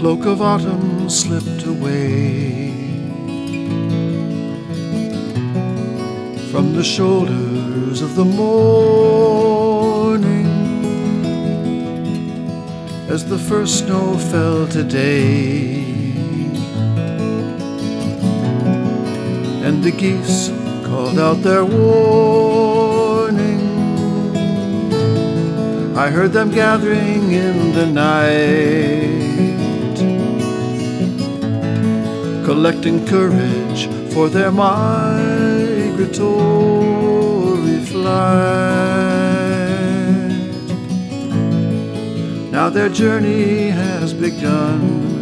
cloak of autumn slipped away from the shoulders of the morning as the first snow fell today, and the geese called out their warning. I heard them gathering in the night, collecting courage for their migratory flight. Now their journey has begun,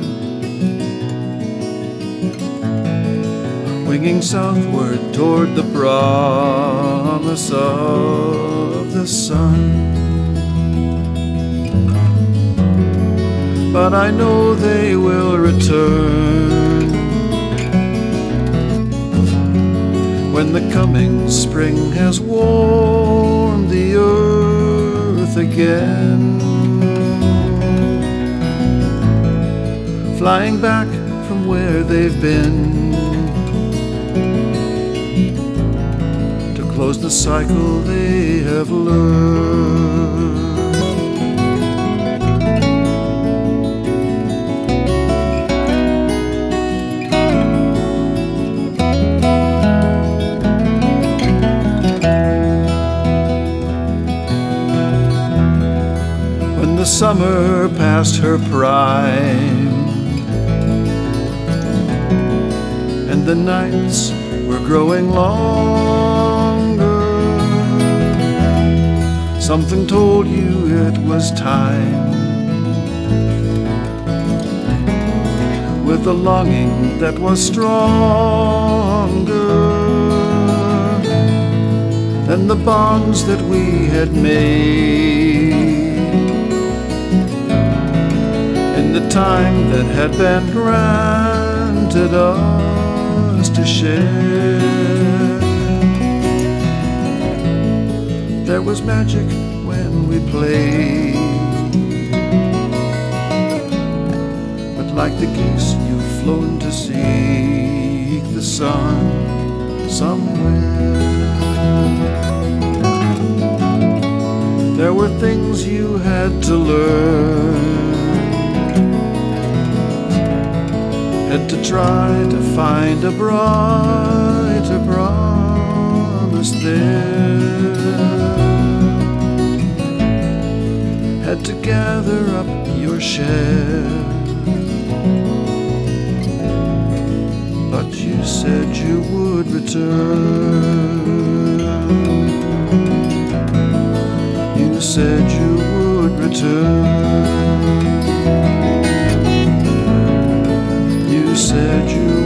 winging southward toward the promise of the sun. But I know they will return when the coming spring has warmed the earth again, flying back from where they've been to close the cycle they have learned. The summer past her prime, and the nights were growing longer. Something told you it was time, with a longing that was stronger than the bonds that we had made in the time that had been granted us to share. There was magic when we played, but like the geese you've flown to seek the sun somewhere. There were things you had to learn, had to try to find a brighter promise there, had to gather up your share. But you said you would return. You said you would return. You said you